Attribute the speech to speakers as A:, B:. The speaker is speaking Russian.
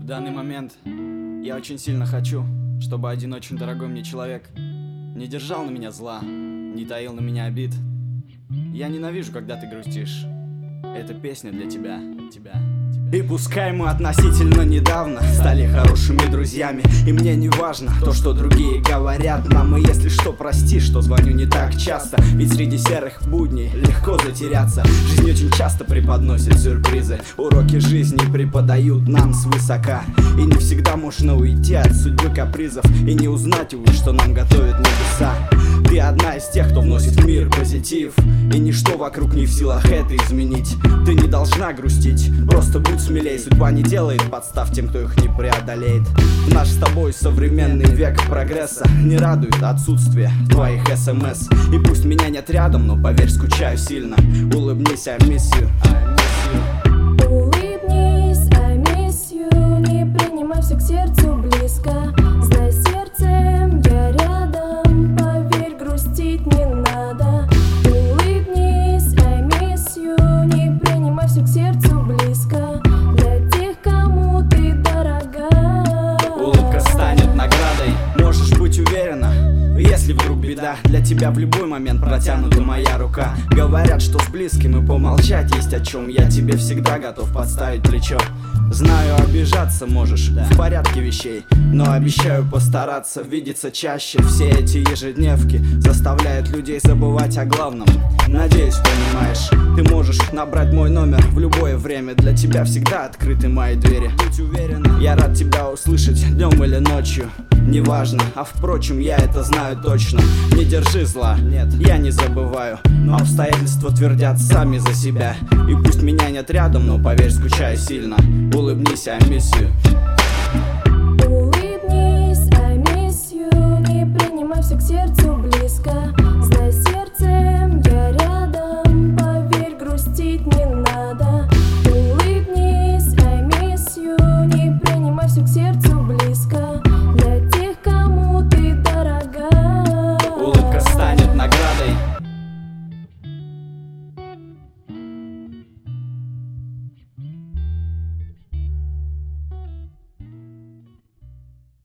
A: В данный момент я очень сильно хочу, чтобы один очень дорогой мне человек не держал на меня зла, не таил на меня обид. Я ненавижу, когда ты грустишь. Эта песня для тебя. И пускай мы относительно недавно стали хорошими друзьями, и мне не важно то, что другие говорят нам. И если что, прости, что звоню не так часто, ведь среди серых будней легко затеряться. Жизнь очень часто преподносит сюрпризы, уроки жизни преподают нам свысока. И не всегда можно уйти от судьбы капризов и не узнать, увы, что нам готовят небеса. Ты одна из тех, кто вносит в мир позитив, и ничто вокруг не в силах это изменить. Ты не должна грустить, просто будь смелей. Судьба не делает подстав тем, кто их не преодолеет. В наш с тобой современный век прогресса не радует отсутствие твоих смс. И пусть меня нет рядом, но поверь, скучаю сильно. Улыбнись, I miss you.
B: Улыбнись, I miss you. Не принимай все к сердцу близко. Знай, сердцем я рядом. Поверь, грустить не надо. Улыбнись, I miss you. Не принимай все к сердцу близко. Для тех, кому ты дорога.
A: Улыбка станет наградой, можешь быть уверена. Если вдруг беда, для тебя в любой момент протянута моя рука. Говорят, что с близким и помолчать есть о чем. Я тебе всегда готов подставить плечо. Знаю, обижаться можешь, в порядке вещей, но обещаю постараться видеться чаще. Все эти ежедневки заставляют людей забывать о главном. Надеюсь, понимаешь, ты можешь набрать мой номер в любое время. Для тебя всегда открыты мои двери. Будь уверена, я рад тебя услышать днем или ночью, неважно, а впрочем, я это знаю точно. Не держи зла, нет, я не забываю, но обстоятельства твердят сами за себя. И пусть меня нет рядом, но поверь, скучаю сильно. Улыбнись, I miss you.
B: Улыбнись, I miss you. Не принимай все к сердцу.